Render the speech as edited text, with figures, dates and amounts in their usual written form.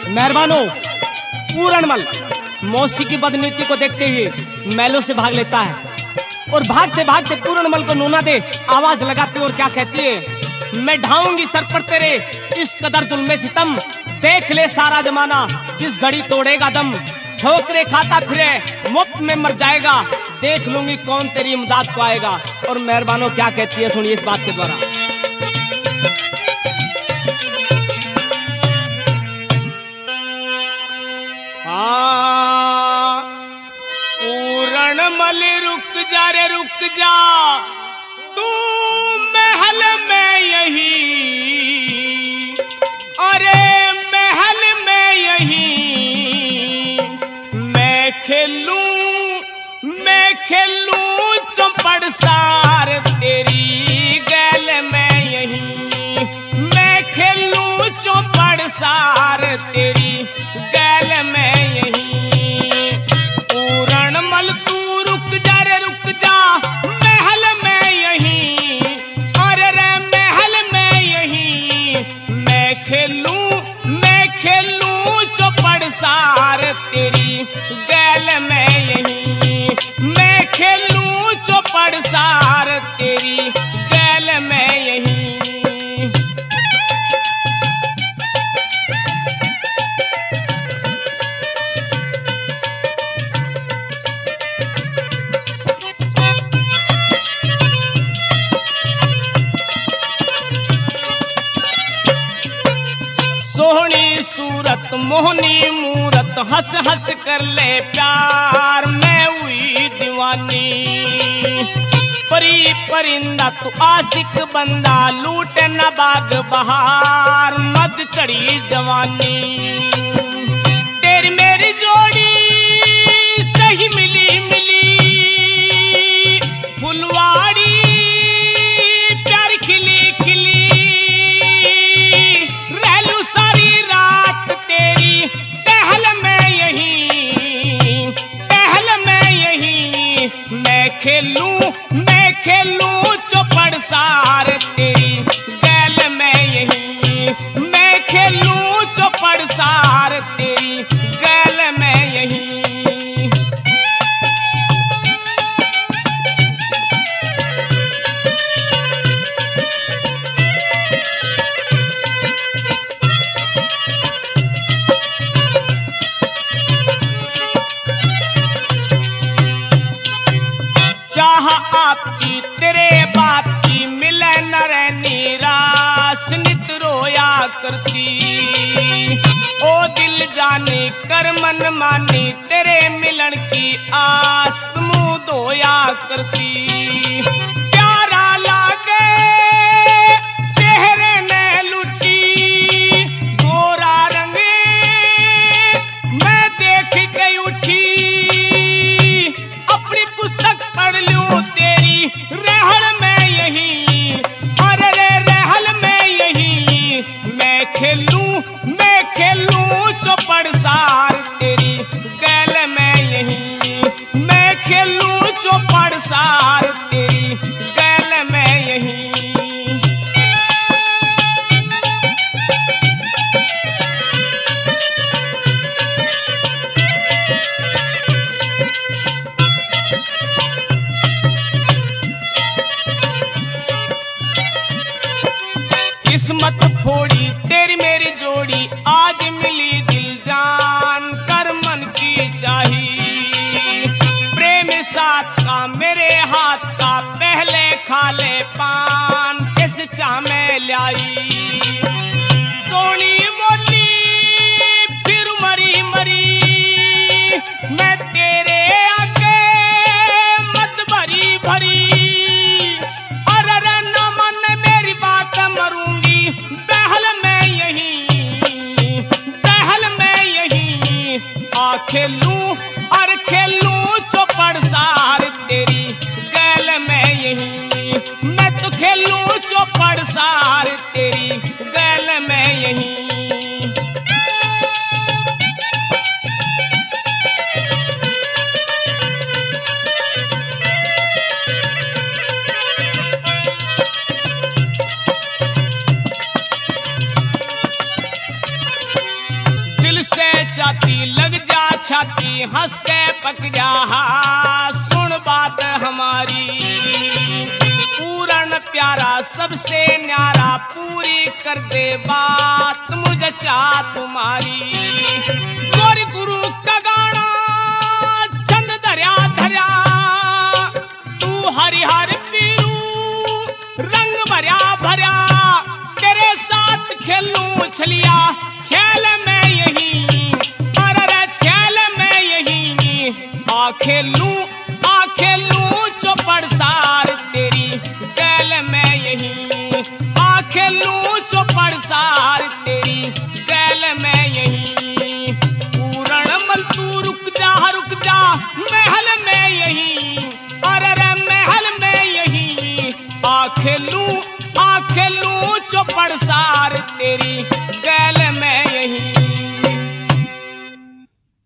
मेहरबानो पूरणमल मौसी की बदनीति को देखते हुए मैलों से भाग लेता है और भागते भागते पूरणमल को नूना दे आवाज लगाती और क्या कहती है, मैं ढाऊंगी सर पर तेरे इस कदर जुल्मे सितम, देख ले सारा जमाना जिस घड़ी तोड़ेगा दम, ठोकरे खाता फिरे मुफ्त में मर जाएगा, देख लूंगी कौन तेरी इमदाद को आएगा। और मेहरबानो क्या कहती है, सुनिए इस बात के द्वारा। पूरणमल रुक जा रे रुक जा, तू महल में यही, अरे महल में यही मैं खेलूं चौपड़ सार तेरी गैल में यही, मैं खेलूं चौपड़ सार तेरी गैल में यही। पूरणमल तू रुक जा रे रुक जा, महल में यही, अरे रे महल में यही मैं खेलूं चौपड़ सार तेरी गैल में यही, मैं खेलूं चौपड़ सार तेरी गैल में यही। सोहनी सूरत मोहनी मूरत हंस हंस कर ले प्यार, मैं हुई दीवानी परी परिंदा तू आशिक बंदा, लूटे न बाग बहार मद चढ़ी जवानी, तेरी मेरी जोड़ी सही मिली मिली, फुलवाड़ी प्यार खिली खिली, रहलू सारी रात तेरी टहल में यही, टहल में यही मैं खेलूं चौपड़ सार तेरी गैल में यही, मैं खेलूं चौपड़ सार तेरी गैल में यही। चाह आपकी तेरे बात की मिले न रहनी रास, नित रोया करती ओ दिल जाने कर मन मानी, तेरे मिलन की आस मुँह धोया करती, प्यारा लागे चेहरे ने लुटी, गोरा रंग मैं देख गई उठी, अपनी पुस्तक पढ़ लूं तेरी रहल में यही, अरे रे रहल में यही मैं खेलूं चौपड़ सार तेरी गैल में यही, मैं खेलूं चौपड़ सार तेरी गैल में यही। किस्मत फोड़ी तेरी मेरी जोड़ी, आज मिली दिल जान कर मन की चाही, प्रेम साथ का मेरे हाथ का पहले खा ले पान, किस चा में लाई सोनी बोली फिर मरी मरी, मैं तेरे आगे मत भरी भरी, अरे न मन मेरी बात मरूंगी बहल में यही, बहल में यही आ खेलूं चौपड़ सार तेरी गैल में यही, मैं तो खेलूं चौपड़ सार तेरी गैल में यही। छाती लग जा छाती हंस के पक जा सुन बात हमारी पूरन प्यारा सबसे न्यारा पूरी कर दे बात मुझे चाह तुम्हारी गोरी गुरु का गाना चंद दरिया धरिया तू हरिहर पीरू रंग भरिया भरिया तेरे साथ खेलूं छलिया छैल में यही अरे छैल में यही आ खेलूं चौपड़ सार तेरी गैल में यही आ खेलूं चौपड़ सार तेरी गैल में यही पूरण मल तू रुक जा महल में यही अरे महल में यही आ खेलूं चौपड़ सार तेरी